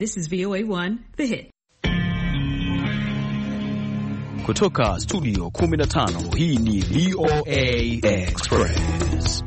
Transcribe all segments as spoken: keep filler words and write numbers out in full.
This is V O A one, The Hit. Kutoka studio kumi na tano, hii ni V O A Express.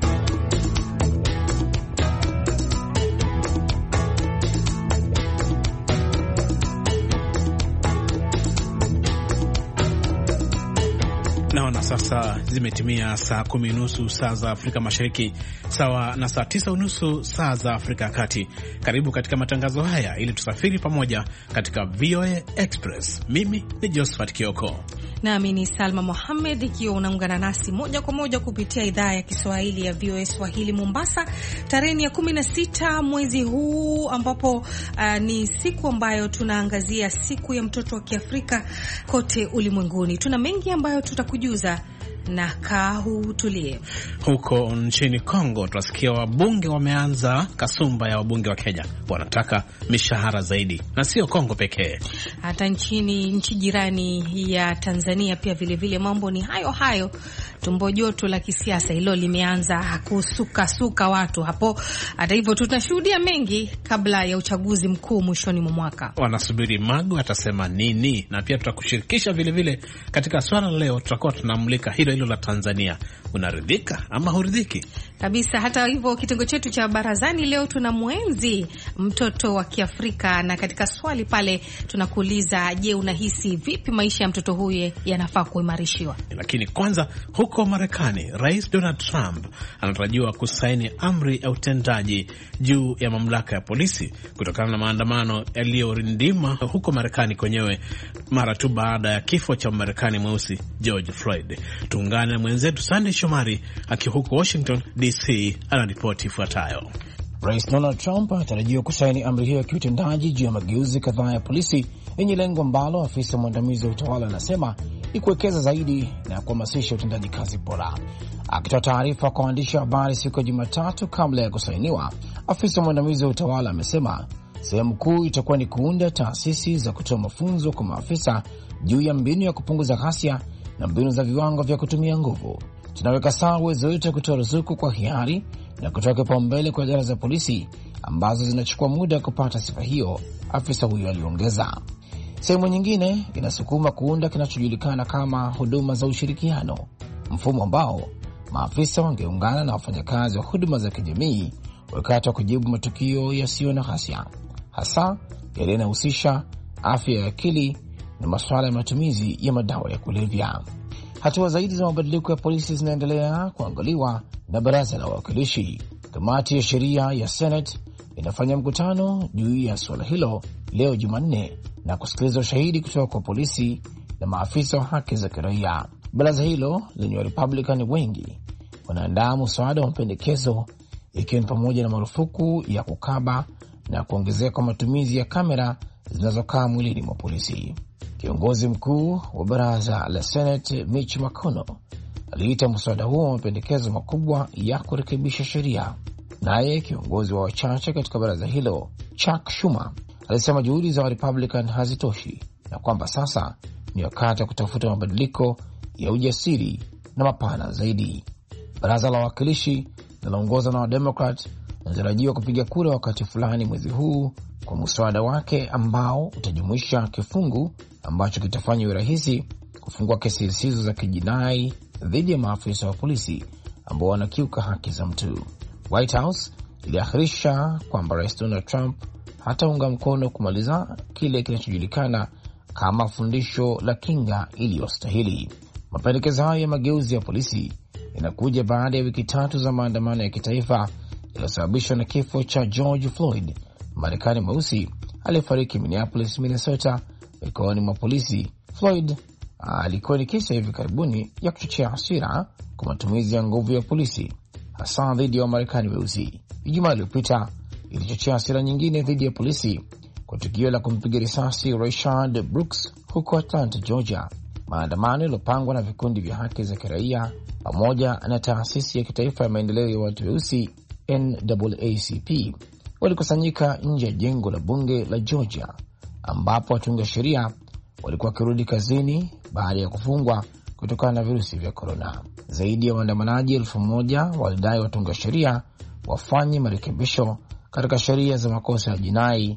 Naona sasa zimetimia saa kumi unusu saa za Afrika Mashariki, sawa na saa tisa unusu saa za Afrika Kati. Karibu katika matangazo haya ili tusafiri pamoja katika V O A Express. Mimi ni Josephat Kioko. Nami ni Salma Mohamed, ikiwa unaungana nasi moja kwa moja kupitia idhaa ya Kiswahili ya V O A Swahili Mombasa, tarehe ya kumi na sita mwezi huu, ambapo uh, ni siku ambayo tunaangazia siku ya mtoto wa Kiafrika kote ulimwenguni. Tuna mengi ambayo tutakujuza, na kahu tulie. Huko nchini Kongo tunasikia wabunge wameanza kasumba ya wabunge wa Kenya, wanataka mishahara zaidi, na sio Kongo pekee, hata nchini nchi jirani ya Tanzania pia vile vile mambo ni hayo hayo. Tumbo joto la kisiasa hilo limeanza kusuka suka watu hapo. Hata hivyo tutashuhudia mengi kabla ya uchaguzi mkuu mwishoni mwa mwaka. Wanasubiri Magu atasema nini, na pia tutakushirikisha vile vile katika swala leo. Tutakuwa tunamulika hilo hilo la Tanzania. Unaridhika ama huridhiki? Kabisa. Hata hivyo kitengo chetu cha barazani leo tunamwenzi mtoto wa Kiafrika, na katika swali pale tunakuuliza, je, unahisi vipi maisha ya mtoto huyu yanafaa kuimarishiwa? Lakini kwanza, huko Marekani, Rais Donald Trump anatarajiwa kusaini amri ya utendaji juu ya mamlaka ya polisi kutokana na maandamano yaliyorindima huko Marekani kwenyewe mara tu baada ya kifo cha Marekani mweusi George Floyd. Tuungane na mwenzetu Sandy Shomari akiwa huko Washington D C anaripoti ifuatayo. Rais Donald Trump anatarajiwa kusaini amri hiyo ya kiutendaji juu ya mageuzi kadhaa ya polisi yenye lengo ambalo afisa mwandamizi wa utawala anasema ni kuwekeza zaidi na kuhamasisha utendaji kazi bora. Akitoa taarifa kwa waandishi wa habari siku ya Jumatatu kabla ya kusainiwa, afisa mwandamizi wa utawala amesema sehemu kuu itakuwa ni kuunda taasisi za kutoa mafunzo kwa maafisa juu ya mbinu ya kupunguza ghasia na mbinu za viwango vya kutumia nguvu. Tunaweka sawa uwezo wetu wa kutoa ruzuku kwa hiari na kutoa kipaumbele kwa idara za polisi ambazo zinachukua muda kupata sifa hiyo, afisa huyo aliongeza. Sehemu nyingine inasukuma kuunda kinachojulikana kama huduma za ushirikiano, mfumo ambao maafisa wangeungana na wafanyakazi wa huduma za kijamii wakati wa kujibu matukio yasiyo na ghasia, hasa yale yanahusisha afya ya akili na masuala ya matumizi ya madawa ya kulevya. Hatua zaidi za mabadiliko ya polisi zinaendelea kuangaliwa na baraza la wawakilishi. Kamati ya sheria ya Senate inafanya mkutano juu ya suala hilo leo Jumanne na kusikiliza ushahidi kutoka kwa polisi na maafisa wa haki za kiraia. Baraza hilo lenye Republican wengi wanaandaa mswada wa mapendekezo, ikiwa ni pamoja na marufuku ya kukaba na kuongezeka kwa matumizi ya kamera zinazokaa mwilini mwa polisi. Kiongozi mkuu wa baraza la Senate Mitch McConnell aliita mswada huo wa mapendekezo makubwa ya kurekebisha sheria. Naye kiongozi wa wachache katika baraza hilo Chuck Schumer alisema juhudi za Republican hazitoshi na kwamba sasa ni wakati wa kutafuta mabadiliko ya ujasiri na mapana zaidi. Baraza la wawakilishi linaloongozwa na Wademokrat linatarajiwa kupiga kura wakati fulani mwezi huu kwa mswada wake ambao utajumuisha kifungu ambacho kitafanya urahisi kufungua kesi zisizo za kijinai dhidi ya maafisa wa polisi ambao wanakiuka haki za mtu. White House iliahirisha kwamba Rais Donald Trump hataunga mkono kumaliza kile kinachojulikana kama fundisho la kinga iliyostahili. Mapendekezo hayo ya mageuzi ya polisi yanakuja baada ya wiki tatu za maandamano ya kitaifa yaliyosababishwa na kifo cha George Floyd, Marekani mweusi aliyefariki Minneapolis, Minnesota, mikononi mwa polisi. Floyd alikuwa ni kisa hivi karibuni ya kuchochea hasira kwa matumizi ya nguvu ya polisi, hasa dhidi ya Wamarekani weusi. Ijumaa iliyopita ilichochea hasira nyingine dhidi ya polisi kwa tukio la kumpiga risasi Rayshard Brooks huko Atlanta, Georgia. Maandamano yaliyopangwa na vikundi vya haki za kiraia pamoja na taasisi ya kitaifa ya maendeleo ya watu weusi N double A C P walikusanyika nje ya jengo la bunge la Georgia, ambapo watunga sheria walikuwa wakirudi kazini baada ya kufungwa kutokana na virusi vya korona. Zaidi ya waandamanaji elfu moja walidai watunga sheria wafanye marekebisho katika sheria za makosa ya jinai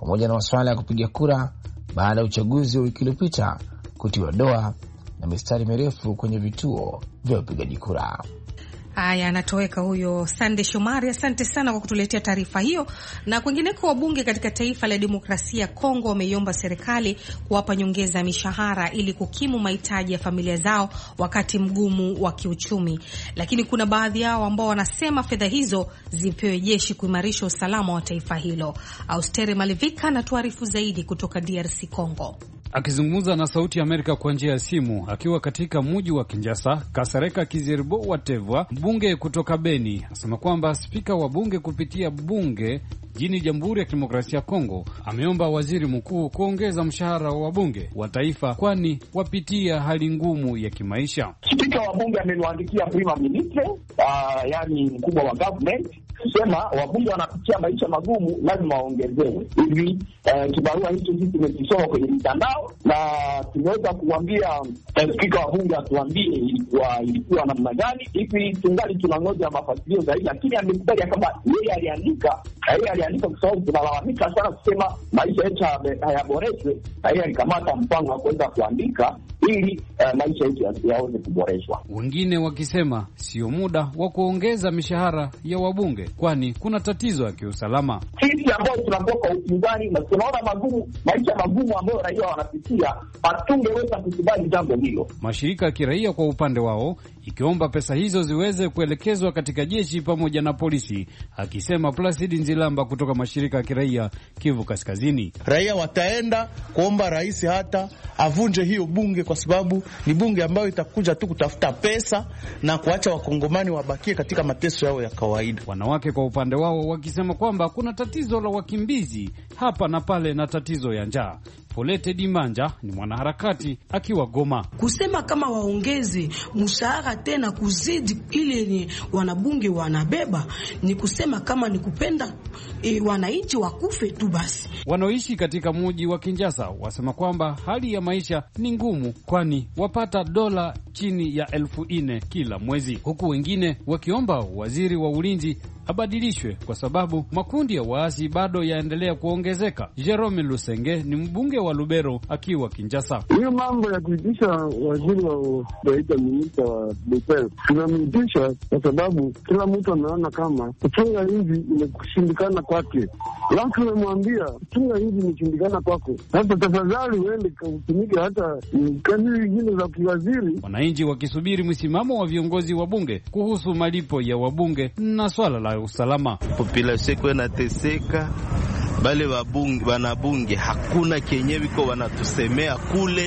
pamoja na masuala ya kupiga kura baada ya uchaguzi wa wiki iliyopita kutiwa doa na mistari mirefu kwenye vituo vya upigaji kura. Haya, anatoweka huyo Sande Shomari. Asante sana kwa kutuletea taarifa hiyo. Na kwingineko, wabunge katika taifa la demokrasia ya Kongo wameiomba serikali kuwapa nyongeza ya mishahara ili kukimu mahitaji ya familia zao wakati mgumu wa kiuchumi. Lakini kuna baadhi yao ambao wanasema fedha hizo zipewe jeshi kuimarisha usalama wa taifa hilo. Austere Malivika na tuarifu zaidi kutoka D R C Kongo. Akizungumza na Sauti ya Amerika kwa njia ya simu akiwa katika mji wa Kinshasa, Kasareka Kizerbo Watevwa, mbunge kutoka Beni, asema kwamba spika wa bunge kupitia bunge jini Jamhuri ya Kidemokrasia ya Kongo ameomba waziri mkuu kuongeza mshahara wa bunge wa taifa, kwani wapitia hali ngumu ya kimaisha. Spika wa bunge ameniandikia prima ministre, uh, yani mkubwa wa government, kusema wabunge wanapitia maisha magumu, lazima waongezewe. Hivi uh, kibarua hicho sisi tumekisoma kwenye mitandao na tumeweza kuambia uh, spika wa bunge atuambie ilikuwa ilikuwa namna gani. Hivi tungali tunangoja mafasilio zaidi, lakini amekubali kama yeye aliandika, yeye aliandika kwa sababu tunalalamika sana kusema maisha yetu hayaboreshwe, na yeye alikamata mpango wa kuweza kuandika ili uh, maisha yetu yaweze kuboreshwa. Wengine wakisema sio muda wa kuongeza mishahara ya wabunge, kwani kuna tatizo ya kiusalama. Sisi ambao tunakuwa kwa upinzani na tunaona magumu, maisha magumu ambayo raia wanapitia, hatungeweza kukubali jambo hilo. Mashirika ya kiraia kwa upande wao ikiomba pesa hizo ziweze kuelekezwa katika jeshi pamoja na polisi, akisema Placid Nzilamba kutoka mashirika ya kiraia Kivu Kaskazini. Raia wataenda kuomba rais hata avunje hiyo bunge, kwa sababu ni bunge ambayo itakuja tu kutafuta pesa na kuacha wakongomani wabakie katika mateso yao ya kawaida. Wanawake kwa upande wao wakisema kwamba kuna tatizo la wakimbizi hapa na pale na tatizo ya njaa. Polete Dimanja ni mwanaharakati akiwa Goma. Kusema kama waongeze mshahara tena kuzidi ile ni wanabunge wanabeba, ni kusema kama ni kupenda e, wananchi wakufe tu basi. Wanaoishi katika mji wa Kinshasa wasema kwamba hali ya maisha ni ngumu, kwani wapata dola chini ya elfu nne kila mwezi, huku wengine wakiomba waziri wa ulinzi abadilishwe kwa sababu makundi ya waasi bado yaendelea kuongezeka. Jerome Lusenge ni mbunge wa Lubero akiwa Kinshasa. Hiyo mambo ya kuitisha waziri wa daita minista wa defense tunamwitisha kwa sababu kila mtu anaona kama kuchunga hivi imekushindikana kwake. Alafu tunamwambia kuchunga hivi imeshindikana kwako, sasa tafadhali uende utumike hata kazi zingine za kiwaziri. Wananchi wakisubiri msimamo wa viongozi wa bunge kuhusu malipo ya wabunge na swala la usalama. Population kwa nateseka, bale wabunge wanabunge hakuna kenye biko wanatusemea kule,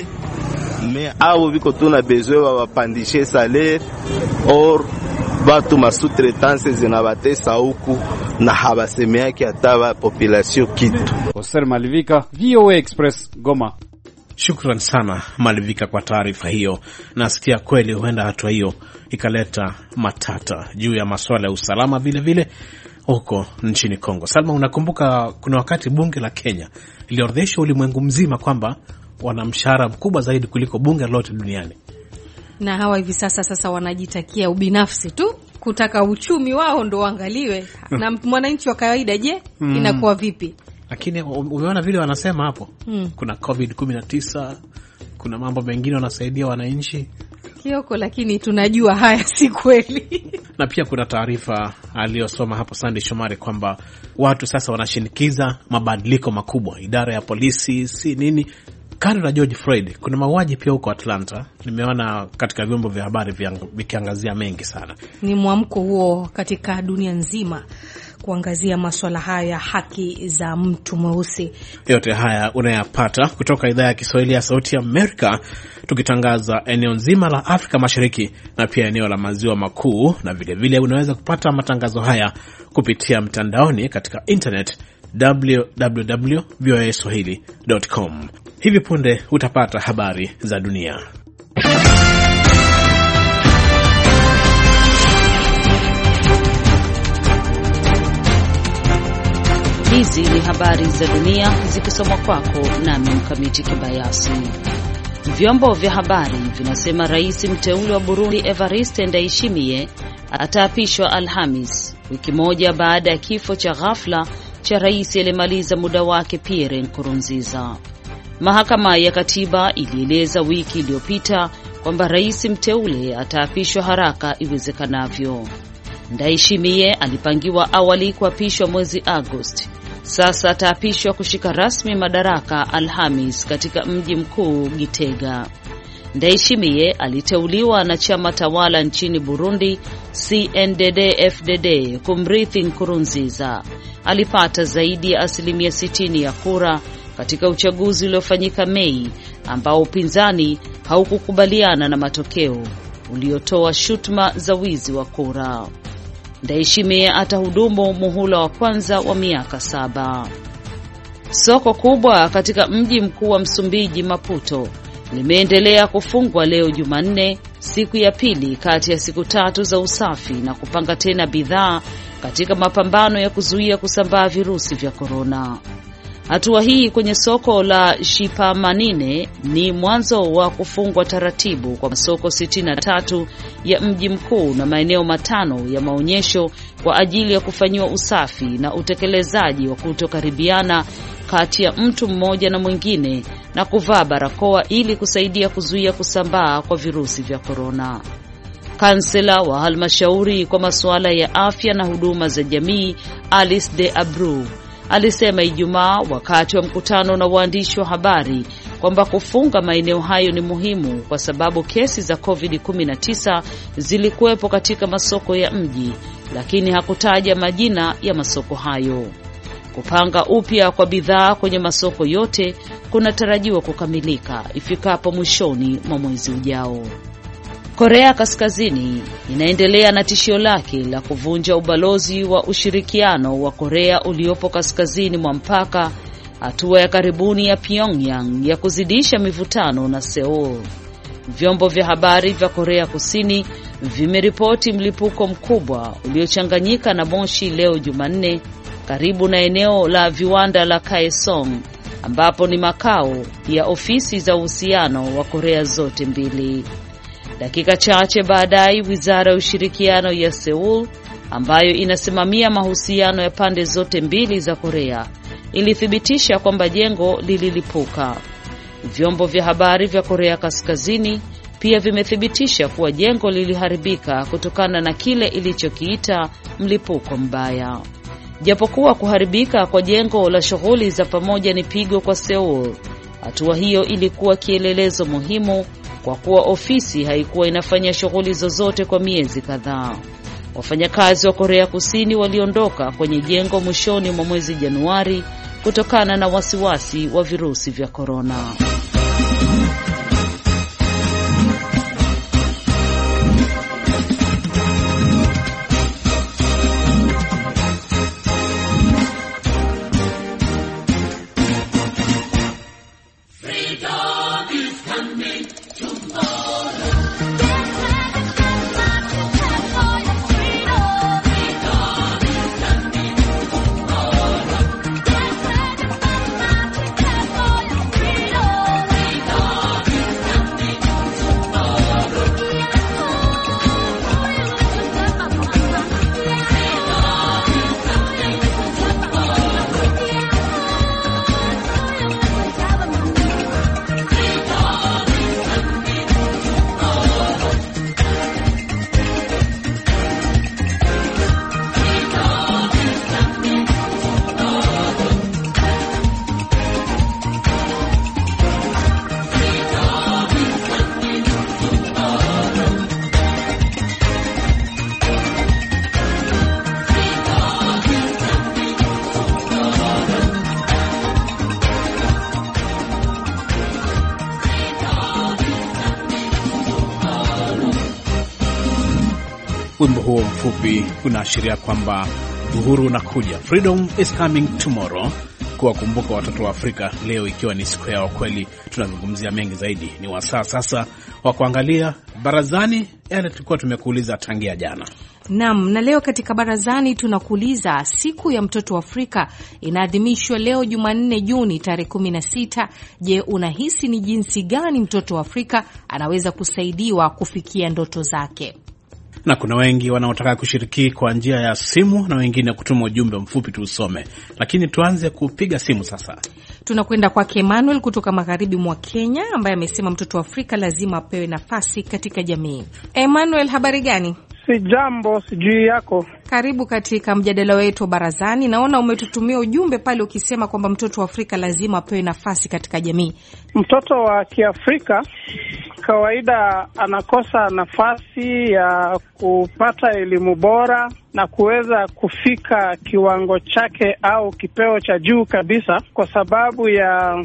me au biko tuna besoin wa wapandishe salaire or batu masutretanse zinabatesa huku na habasemea ki hata population kitu. Oser Malivika, V O A Express, Goma. Shukran sana Malivika kwa taarifa hiyo. Nasikia kweli huenda hatua hiyo ikaleta matata juu ya masuala ya usalama vile vile huko nchini Kongo. Salma, unakumbuka kuna wakati bunge la Kenya iliorodhesha ulimwengu mzima kwamba wana mshahara mkubwa zaidi kuliko bunge lote duniani. Na hawa hivi sasa sasa wanajitakia ubinafsi tu, kutaka uchumi wao ndo waangaliwe. Na mwananchi wa kawaida je, mm. inakuwa vipi? Lakini umeona vile wanasema hapo, mm. kuna covid kumi na tisa, kuna mambo mengine wanasaidia wananchi Kioko, lakini tunajua haya si kweli. Na pia kuna taarifa aliyosoma hapo Sandy Shomari kwamba watu sasa wanashinikiza mabadiliko makubwa, idara ya polisi si nini. Kando na George Floyd, kuna mauaji pia huko Atlanta. Nimeona katika vyombo vya habari vikiangazia mengi sana. Ni mwamko huo katika dunia nzima kuangazia masuala haya ya haki za mtu mweusi. Yote haya unayapata kutoka idhaa ya Kiswahili ya Sauti ya Amerika, tukitangaza eneo nzima la Afrika Mashariki na pia eneo la Maziwa Makuu, na vile vile unaweza kupata matangazo haya kupitia mtandaoni katika internet w w w dot v o a swahili dot com. Hivi punde utapata habari za dunia. Hizi ni habari za dunia zikisomwa kwako nami Mkamiti Kibayasi. Vyombo vya habari vinasema rais mteule wa Burundi Evariste Ndayishimiye ataapishwa Alhamis, wiki moja baada ya kifo cha ghafla cha rais aliyemaliza muda wake Pierre Nkurunziza. Mahakama ya Katiba ilieleza wiki iliyopita kwamba rais mteule ataapishwa haraka iwezekanavyo. Ndayishimiye alipangiwa awali kuapishwa mwezi Agosti. Sasa ataapishwa kushika rasmi madaraka Alhamis katika mji mkuu Gitega. Ndayishimiye aliteuliwa na chama tawala nchini Burundi C N D D F D D kumrithi Nkurunziza. Alipata zaidi ya asilimia sitini ya kura katika uchaguzi uliofanyika Mei, ambao upinzani haukukubaliana na matokeo uliotoa shutuma za wizi wa kura. Ndayishimiye atahudumu muhula wa kwanza wa miaka saba. Soko kubwa katika mji mkuu wa Msumbiji, Maputo, limeendelea kufungwa leo Jumanne, siku ya pili kati ya siku tatu za usafi na kupanga tena bidhaa katika mapambano ya kuzuia kusambaa virusi vya korona. Hatua hii kwenye soko la Shipamanine ni mwanzo wa kufungwa taratibu kwa masoko sitini na tatu ya mji mkuu na maeneo matano ya maonyesho kwa ajili ya kufanyiwa usafi na utekelezaji wa kutokaribiana kati ya mtu mmoja na mwingine na kuvaa barakoa ili kusaidia kuzuia kusambaa kwa virusi vya korona. Kansela wa halmashauri kwa masuala ya afya na huduma za jamii Alice de Abreu alisema Ijumaa wakati wa mkutano na waandishi wa habari kwamba kufunga maeneo hayo ni muhimu kwa sababu kesi za covid kumi na tisa zilikuwepo katika masoko ya mji, lakini hakutaja majina ya masoko hayo. Kupanga upya kwa bidhaa kwenye masoko yote kunatarajiwa kukamilika ifikapo mwishoni mwa mwezi ujao. Korea Kaskazini inaendelea na tishio lake la kuvunja ubalozi wa ushirikiano wa Korea uliopo kaskazini mwa mpaka, hatua ya karibuni ya Pyongyang ya kuzidisha mivutano na Seoul. Vyombo vya habari vya Korea Kusini vimeripoti mlipuko mkubwa uliochanganyika na moshi leo Jumanne karibu na eneo la viwanda la Kaesong, ambapo ni makao ya ofisi za uhusiano wa Korea zote mbili. Dakika chache baadaye, wizara ya ushirikiano ya Seoul ambayo inasimamia mahusiano ya pande zote mbili za Korea ilithibitisha kwamba jengo lililipuka. Vyombo vya habari vya Korea Kaskazini pia vimethibitisha kuwa jengo liliharibika kutokana na kile ilichokiita mlipuko mbaya. Japokuwa kuharibika kwa jengo la shughuli za pamoja ni pigo kwa Seoul, hatua hiyo ilikuwa kielelezo muhimu kwa kuwa ofisi haikuwa inafanya shughuli zozote kwa miezi kadhaa. Wafanyakazi wa Korea Kusini waliondoka kwenye jengo mwishoni mwa mwezi Januari kutokana na wasiwasi wa virusi vya korona. Wimbo huo mfupi unaashiria kwamba uhuru unakuja, freedom is coming tomorrow, kuwakumbuka watoto wa Afrika leo ikiwa ni siku yao. Kweli tunazungumzia mengi zaidi, ni wasaa sasa wa kuangalia barazani yale tulikuwa tumekuuliza tangia jana. Naam, na leo katika barazani tunakuuliza, siku ya mtoto wa Afrika inaadhimishwa leo Jumanne Juni tarehe kumi na sita. Je, unahisi ni jinsi gani mtoto wa Afrika anaweza kusaidiwa kufikia ndoto zake? na kuna wengi wanaotaka kushiriki kwa njia ya simu na wengine kutuma ujumbe mfupi tuusome. Lakini tuanze kupiga simu sasa. Tunakwenda kwa Emmanuel kutoka magharibi mwa Kenya ambaye amesema mtoto wa Afrika lazima apewe nafasi katika jamii. Emmanuel, habari gani? Si jambo, sijui yako. Karibu katika mjadala wetu barazani. Naona umetutumia ujumbe pale ukisema kwamba mtoto wa Afrika lazima apewe nafasi katika jamii. Mtoto wa Kiafrika kawaida anakosa nafasi ya kupata elimu bora na kuweza kufika kiwango chake au kipeo cha juu kabisa kwa sababu ya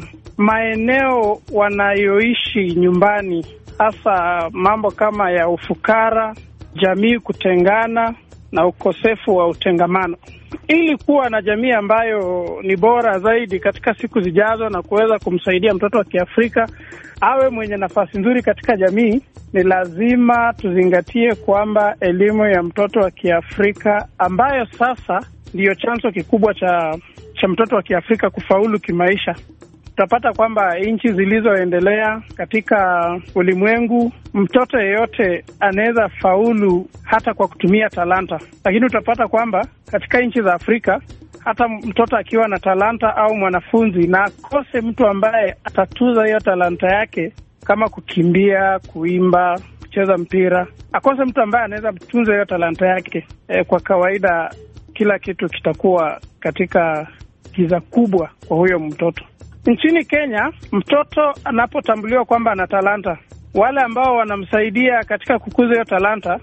maeneo wanayoishi nyumbani, hasa mambo kama ya ufukara, jamii kutengana na ukosefu wa utengamano. Ili kuwa na jamii ambayo ni bora zaidi katika siku zijazo na kuweza kumsaidia mtoto wa Kiafrika awe mwenye nafasi nzuri katika jamii, ni lazima tuzingatie kwamba elimu ya mtoto wa Kiafrika, ambayo sasa ndiyo chanzo kikubwa cha cha mtoto wa Kiafrika kufaulu kimaisha. Tutapata kwamba nchi zilizoendelea katika ulimwengu, mtoto yeyote anaweza faulu hata kwa kutumia talanta. Lakini utapata kwamba katika nchi za Afrika, hata mtoto akiwa na talanta au mwanafunzi na akose mtu ambaye atatuza hiyo talanta yake, kama kukimbia, kuimba, kucheza mpira, akose mtu ambaye anaweza kutunza hiyo talanta yake, e, kwa kawaida kila kitu kitakuwa katika giza kubwa kwa huyo mtoto. Nchini Kenya, mtoto anapotambuliwa kwamba ana talanta, wale ambao wanamsaidia katika kukuza hiyo talanta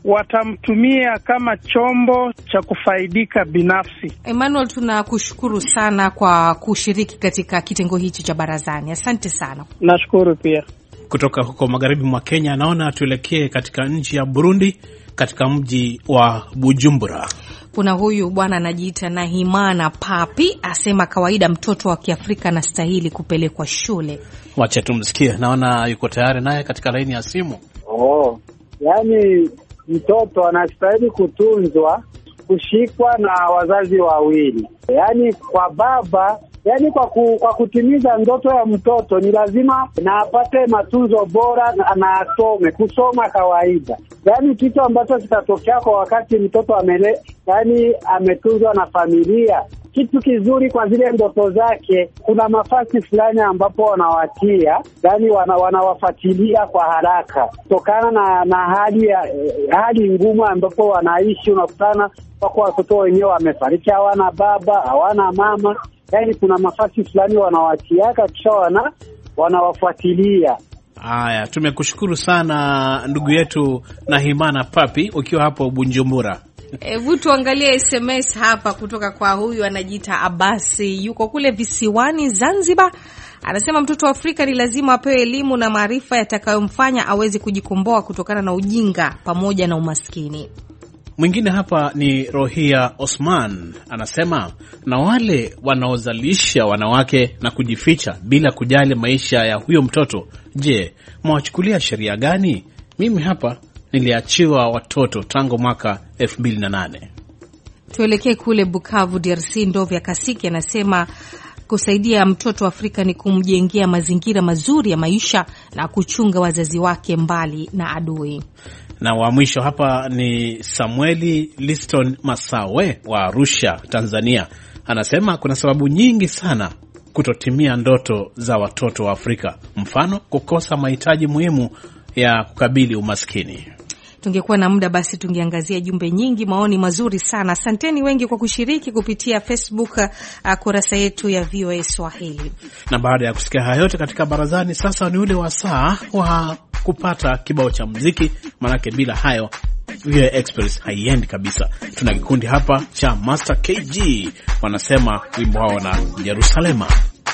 watamtumia kama chombo cha kufaidika binafsi. Emmanuel, tunakushukuru sana kwa kushiriki katika kitengo hichi cha barazani. Asante sana. Nashukuru pia. Kutoka huko magharibi mwa Kenya, naona tuelekee katika nchi ya Burundi, katika mji wa Bujumbura. Kuna huyu bwana anajiita Nahimana Papi, asema kawaida mtoto wa Kiafrika anastahili kupelekwa shule. Wacha tumsikie, naona yuko tayari naye katika laini ya simu. Oh, yani mtoto anastahili kutunzwa, kushikwa na wazazi wawili. Yani kwa baba, yani kwa ku, kwa kutimiza ndoto ya mtoto ni lazima na apate matunzo bora na, na asome, kusoma kawaida. Yani kitu ambacho kitatokea kwa wakati mtoto amele, yani ametunzwa na familia, kitu kizuri kwa zile ndoto zake. Kuna mafasi fulani ambapo wanawatia, yani wana, wanawafuatilia kwa haraka kutokana na, na hali ya, hali ngumu ambapo wanaishi. Unakutana wako watoto wenyewe wamefariki, hawana baba, hawana mama. Yani kuna mafasi fulani wanawatiaka kisha wana wanawafuatilia. Haya, tumekushukuru sana ndugu yetu Nahimana Papi ukiwa hapo Bujumbura. Hebu tuangalie S M S hapa kutoka kwa huyu anajiita Abasi, yuko kule visiwani Zanzibar. Anasema mtoto wa Afrika ni lazima apewe elimu na maarifa yatakayomfanya aweze kujikomboa kutokana na ujinga pamoja na umaskini. Mwingine hapa ni Rohia Osman, anasema na wale wanaozalisha wanawake na kujificha bila kujali maisha ya huyo mtoto, je, mwachukulia sheria gani? Mimi hapa niliachiwa watoto tangu mwaka elfu mbili na nane. Tuelekee kule Bukavu D R C. Ndovya Kasiki anasema kusaidia mtoto wa Afrika ni kumjengea mazingira mazuri ya maisha na kuchunga wazazi wake mbali na adui. Na wa mwisho hapa ni Samueli Liston Masawe wa Arusha, Tanzania. Anasema kuna sababu nyingi sana kutotimia ndoto za watoto wa Afrika. Mfano, kukosa mahitaji muhimu ya kukabili umaskini. Tungekuwa na muda basi tungeangazia jumbe nyingi, maoni mazuri sana. Asanteni wengi kwa kushiriki kupitia Facebook, uh, kurasa yetu ya V O A Swahili. Na baada ya kusikia haya yote katika barazani, sasa ni ule wasaa wa kupata kibao cha muziki, manake bila hayo V O A Express haiendi kabisa. Tuna kikundi hapa cha Master K G, wanasema wimbo wao na Jerusalema.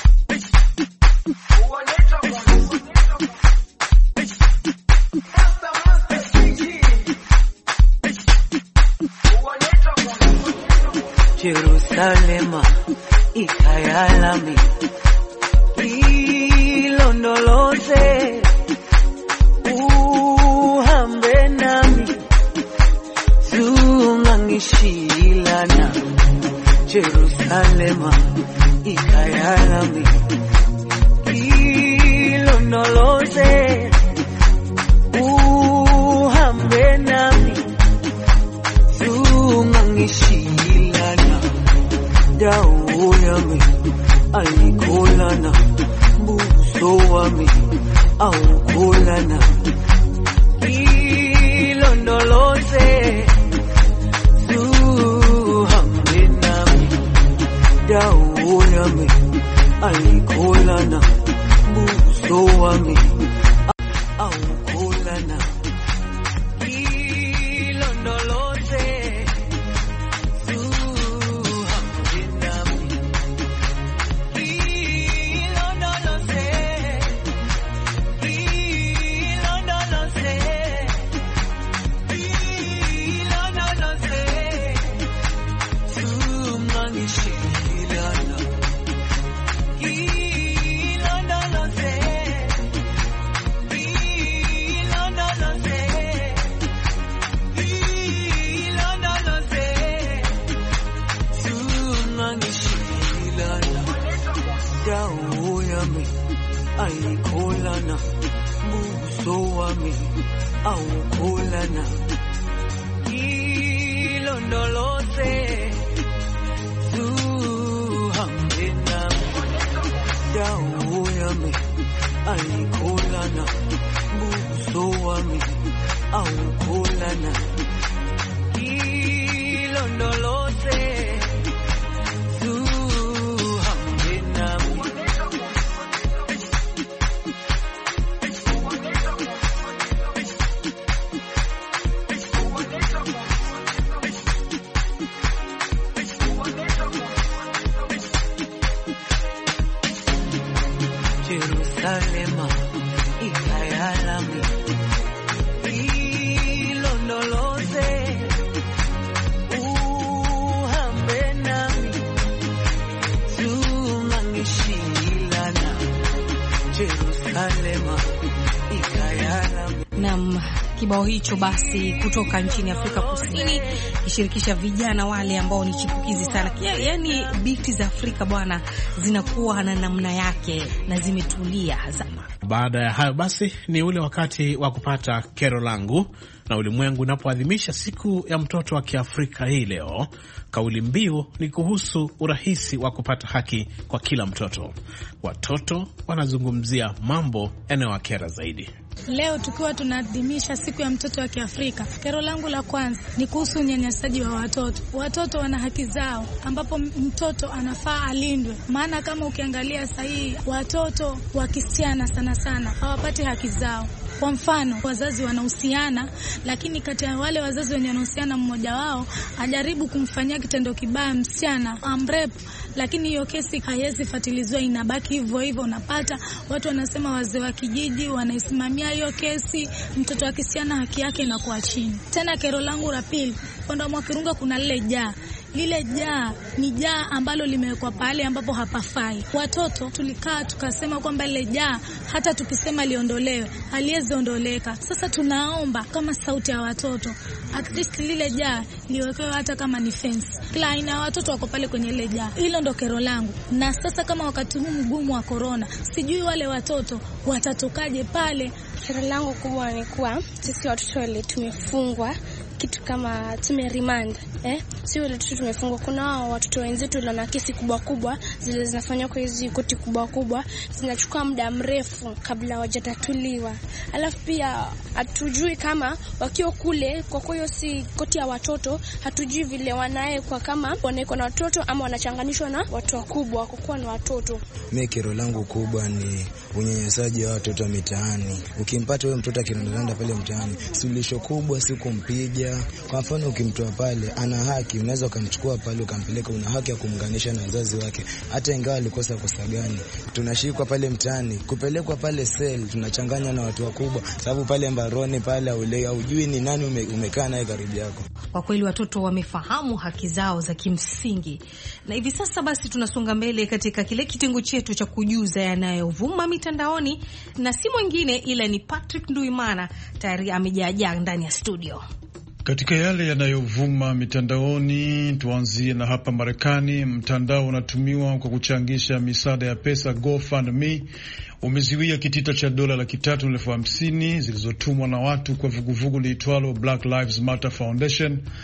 Jerusalema ikayalami ilondoloze uhambe nami zungangishilana. Jerusalema ikayalami ilondoloze uhambe nami wami au kulana ilondoloze zuhambe nami dawo yami alikulana buso wami au kulana ilondoloze zuhambe nami ilondoloze ilondoloze ilondoloze zumangishilana ilondoloze ilondoloze ilondoloze zumangishilana dawo yami alikolana buso wami aukolana ilondoloze zuhambe nami dawo yami alikolana buso wami aukolana ilondoloze zuhambe nami. Jerusalema ikayalami ilondoloze uhambe nami zumangishilana Jerusalema ikayalami. Nam, kibao hicho basi kutoka nchini Afrika Kusini kishirikisha vijana wale ambao ni chipukizi sana. Yaani biti za Afrika bwana zinakuwa na namna yake na zimetulia hazama. Baada ya hayo basi ni ule wakati wa kupata kero langu, na ulimwengu unapoadhimisha siku ya mtoto wa Kiafrika hii leo, kauli mbiu ni kuhusu urahisi wa kupata haki kwa kila mtoto. Watoto wanazungumzia mambo yanayowakera zaidi. Leo tukiwa tunaadhimisha siku ya mtoto wa Kiafrika, kero langu la kwanza ni kuhusu unyanyasaji wa watoto. Watoto wana haki zao, ambapo mtoto anafaa alindwe. Maana kama ukiangalia sahihi, watoto wa kisichana sana sana hawapati haki zao. Kwa mfano, wazazi wanahusiana, lakini kati ya wale wazazi wenye wanahusiana, mmoja wao ajaribu kumfanyia kitendo kibaya msichana, amrep, lakini hiyo kesi haiwezi fatilizwa, inabaki hivyo hivyo. Unapata watu wanasema wazee wa kijiji wanaisimamia hiyo kesi, mtoto wa kisichana haki yake inakuwa chini. Tena kero langu la pili, Kondoa Mwakirunga kuna lile jaa. Lile jaa ni jaa ambalo limewekwa pale ambapo hapafai. Watoto tulikaa tukasema kwamba lile jaa hata tukisema liondolewe haliwezi ondoleka. Sasa tunaomba kama sauti ya watoto, at least lile jaa liwekewe hata kama ni fence. Kila aina ya watoto wako pale kwenye lile jaa. Hilo ndo kero langu. Na sasa kama wakati huu mgumu wa corona, sijui wale watoto watatokaje pale. Kero langu kubwa ni kuwa sisi watoto wale tumefungwa kitu kama tume remand eh, sio ile tu tumefungwa. Kuna wao watoto wenzetu wale na kesi kubwa kubwa zile zinafanywa kwa hizo koti kubwa kubwa, zinachukua muda mrefu kabla hawajatatuliwa. Alafu pia hatujui kama wakiwa kule, kwa hiyo si koti ya watoto, hatujui vile wanae kwa kama wanaiko na watoto ama wanachanganishwa na watu wakubwa kwa kuwa ni watoto. Mimi kero langu kubwa ni unyanyasaji wa watoto mitaani. Ukimpata wewe mtoto akirandana pale mtaani, suluhisho kubwa si kumpiga. Kwa mfano ukimtoa pale, ana haki, unaweza kumchukua pale ukampeleka, una haki ya kumnganisha na wazazi wake hata ingawa alikosa kosa gani. Tunashikwa pale mtaani, kupelekwa pale cell, tunachanganya na watu wakubwa sababu pale mbaroni pale ule hujui ni nani ume, umekaa naye karibu yako. Kwa kweli watoto wamefahamu haki zao za kimsingi. Na hivi sasa basi tunasonga mbele katika kile kitengo chetu cha kujuza yanayovuma mitandaoni, na si mwingine ila ni Patrick Nduimana, tayari amejaa ndani ya studio. Katika yale yanayovuma mitandaoni, tuanzie na hapa Marekani. Mtandao unatumiwa kwa kuchangisha misaada ya pesa GoFundMe umeziwia kitita cha dola laki tatu na elfu hamsini zilizotumwa na watu kwa vuguvugu liitwalo Black Lives Matter Foundation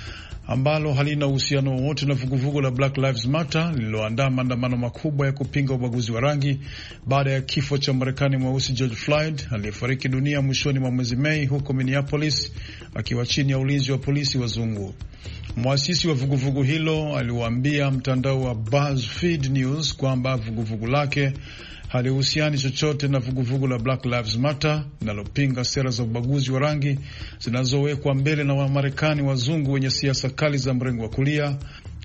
ambalo halina uhusiano wowote na vuguvugu la Black Lives Matter lililoandaa maandamano makubwa ya kupinga ubaguzi wa rangi baada ya kifo cha Marekani mweusi George Floyd aliyefariki dunia mwishoni mwa mwezi Mei huko Minneapolis akiwa chini ya ulinzi wa polisi wazungu. Mwasisi wa vuguvugu hilo aliwaambia mtandao wa BuzzFeed News kwamba vuguvugu lake halihusiani chochote na vuguvugu la Black Lives Matter linalopinga sera za ubaguzi wa rangi zinazowekwa mbele na Wamarekani wazungu wenye siasa kali za mrengo wa kulia,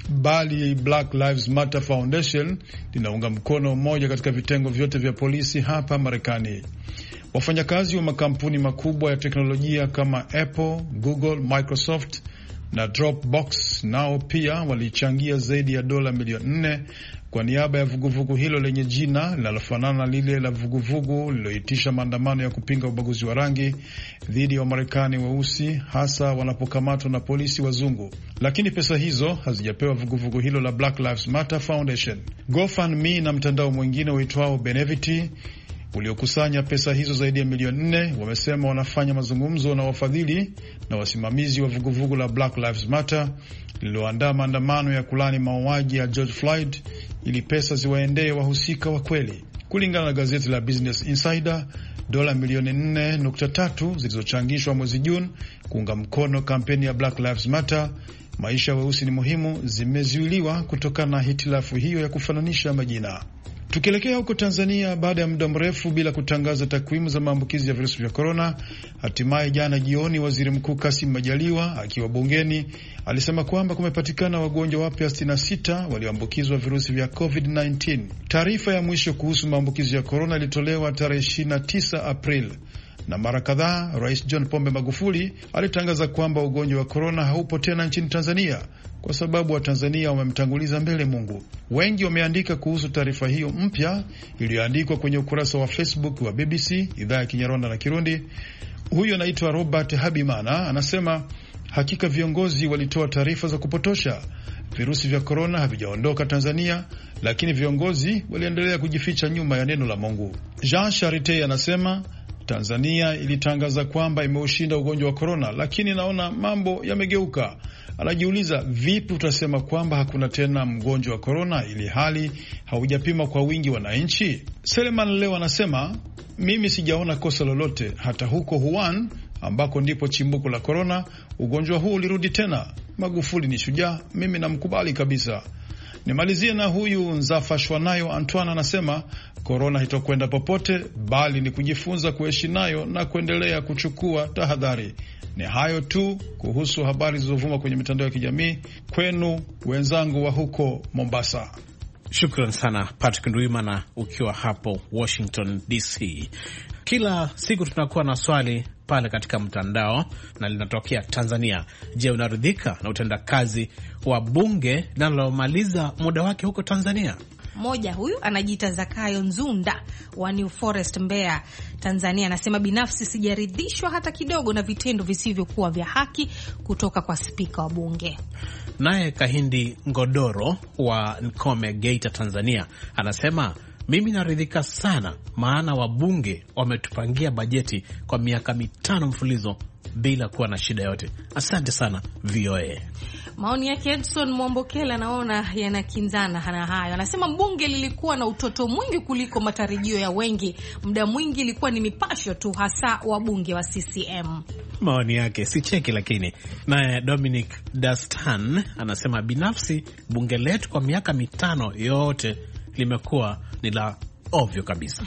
bali Black Lives Matter Foundation linaunga mkono mmoja katika vitengo vyote vya polisi hapa Marekani. Wafanyakazi wa makampuni makubwa ya teknolojia kama Apple, Google, Microsoft na Dropbox nao pia walichangia zaidi ya dola milioni nne kwa niaba ya vuguvugu hilo lenye jina linalofanana na lile la vuguvugu lililoitisha maandamano ya kupinga ubaguzi wa rangi dhidi ya Wamarekani weusi hasa wanapokamatwa na polisi wazungu. Lakini pesa hizo hazijapewa vuguvugu hilo la Black Lives Matter Foundation. GoFundMe na mtandao mwingine uitwao Benevity uliokusanya pesa hizo zaidi ya milioni nne wamesema wanafanya mazungumzo na wafadhili na wasimamizi wa vuguvugu la Black Lives Matter lililoandaa maandamano ya kulani mauaji ya George Floyd ili pesa ziwaendee wahusika wa kweli. Kulingana na gazeti la Business Insider, dola milioni nne nukta tatu zilizochangishwa mwezi Juni kuunga mkono kampeni ya Black Lives Matter, maisha weusi ni muhimu, zimezuiliwa kutokana na hitilafu hiyo ya kufananisha majina. Tukielekea huko Tanzania, baada ya muda mrefu bila kutangaza takwimu za maambukizi ya virusi vya korona, hatimaye jana jioni Waziri Mkuu Kassim Majaliwa akiwa bungeni alisema kwamba kumepatikana wagonjwa wapya sitini na sita walioambukizwa virusi vya COVID kumi na tisa. Taarifa ya mwisho kuhusu maambukizi ya korona ilitolewa tarehe ishirini na tisa Aprili. Na mara kadhaa Rais John Pombe Magufuli alitangaza kwamba ugonjwa wa korona haupo tena nchini Tanzania kwa sababu Watanzania wamemtanguliza mbele Mungu. Wengi wameandika kuhusu taarifa hiyo mpya iliyoandikwa kwenye ukurasa wa Facebook wa B B C idhaa ya Kinyarwanda na Kirundi. Huyo anaitwa Robert Habimana anasema hakika viongozi walitoa taarifa za kupotosha. Virusi vya korona havijaondoka Tanzania, lakini viongozi waliendelea kujificha nyuma ya neno la Mungu. Jean Charite anasema Tanzania ilitangaza kwamba imeushinda ugonjwa wa korona, lakini naona mambo yamegeuka. Anajiuliza vipi utasema kwamba hakuna tena mgonjwa wa korona ili hali haujapima kwa wingi wananchi. Seleman leo anasema mimi sijaona kosa lolote, hata huko Wuhan ambako ndipo chimbuko la korona ugonjwa huu ulirudi tena. Magufuli ni shujaa, mimi namkubali kabisa. Nimalizie na huyu Nzafashwanayo Antoine anasema korona haitokwenda popote, bali ni kujifunza kuishi nayo na kuendelea kuchukua tahadhari. Ni hayo tu kuhusu habari zilizovuma kwenye mitandao ya kijamii. Kwenu wenzangu wa huko Mombasa. Shukran sana Patrick Ndwimana ukiwa hapo Washington D C. Kila siku tunakuwa na swali pale katika mtandao na linatokea Tanzania. Je, unaridhika na utendakazi wa bunge linalomaliza muda wake huko Tanzania? Moja huyu anajiita Zakayo Nzunda wa New Forest Mbeya, Tanzania, anasema binafsi sijaridhishwa hata kidogo na vitendo visivyokuwa vya haki kutoka kwa spika wa bunge. Naye Kahindi Ngodoro wa Nkome, Geita, Tanzania, anasema mimi naridhika sana, maana wabunge wametupangia bajeti kwa miaka mitano mfulizo bila kuwa na shida yote. Asante sana V O A. Maoni yake Edson Mwambokela naona yanakinzana hana hayo. Anasema bunge lilikuwa na utoto mwingi kuliko matarajio ya wengi. Muda mwingi ilikuwa ni mipasho tu, hasa wabunge wa C C M. Maoni yake si cheki lakini. Naye Dominic Dastan anasema binafsi bunge letu kwa miaka mitano yote limekuwa ni la ovyo kabisa.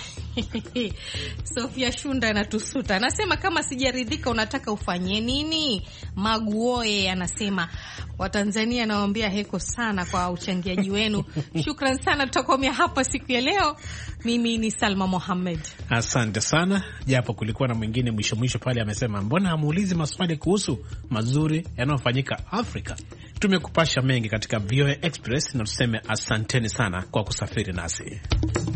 Sofia Shunda anatusuta. Anasema kama sijaridhika unataka ufanye nini? Maguoe anasema Watanzania nawaambia heko sana kwa uchangiaji wenu. Shukran sana, tutakomea hapa siku ya leo. Mimi ni Salma Mohamed. Asante sana. Japo kulikuwa na mwingine mwisho mwisho pale amesema mbona hamuulizi maswali kuhusu mazuri yanayofanyika Afrika. Tumekupasha mengi katika V O A Express na tuseme asanteni sana kwa kusafiri nasi.